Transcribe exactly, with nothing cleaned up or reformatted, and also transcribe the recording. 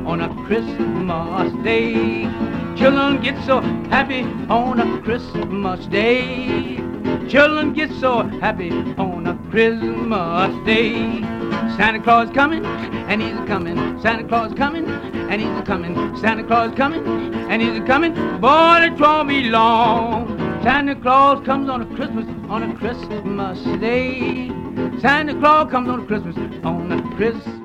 on a Christmas day. Children get so happy on a Christmas day. Children get so happy on a Christmas day. Santa Claus coming, and he's a-coming. Santa Claus coming, and he's a-coming. Santa Claus coming, and he's a-coming. Boy, it won't be long. Santa Claus comes on a Christmas, on a Christmas day. Santa Claus comes on a Christmas, on a Christmas